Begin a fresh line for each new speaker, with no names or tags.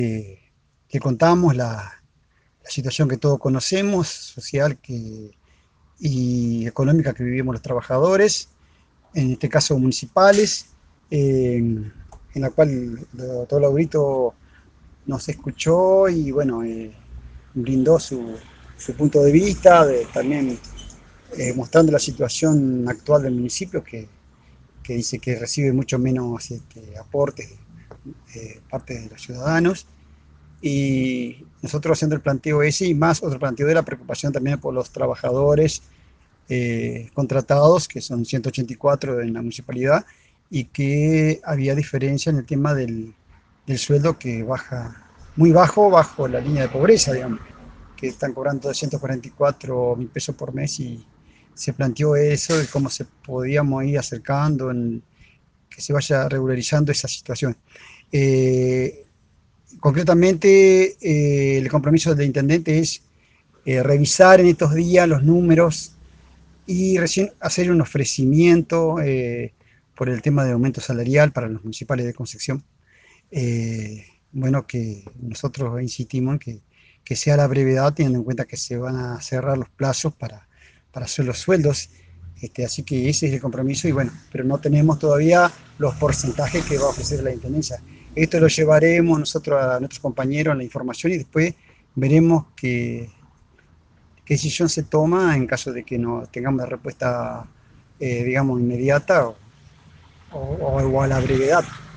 Le contamos la situación que todos conocemos, social y económica que vivimos los trabajadores, en este caso municipales, en la cual el doctor Laurito nos escuchó y bueno, brindó su punto de vista, también mostrando la situación actual del municipio que dice que recibe mucho menos aportes parte de los ciudadanos. Y nosotros haciendo el planteo ese y más otro planteo de la preocupación también por los trabajadores contratados, que son 184 en la municipalidad, y que había diferencia en el tema del sueldo que baja muy bajo la línea de pobreza, digamos, que están cobrando 244.000 pesos por mes y se planteó eso de cómo se podíamos ir acercando, que se vaya regularizando esa situación. Eh, Concretamente, el compromiso del intendente es revisar en estos días los números y recién hacer un ofrecimiento por el tema de aumento salarial para los municipales de Concepción. Bueno, que nosotros insistimos en que sea a la brevedad, teniendo en cuenta que se van a cerrar los plazos para hacer los sueldos. Así que ese es el compromiso y bueno, pero no tenemos todavía los porcentajes que va a ofrecer la Intendencia. Esto lo llevaremos nosotros a nuestros compañeros en la información y después veremos qué decisión se toma en caso de que no tengamos la respuesta, digamos, inmediata o a la brevedad.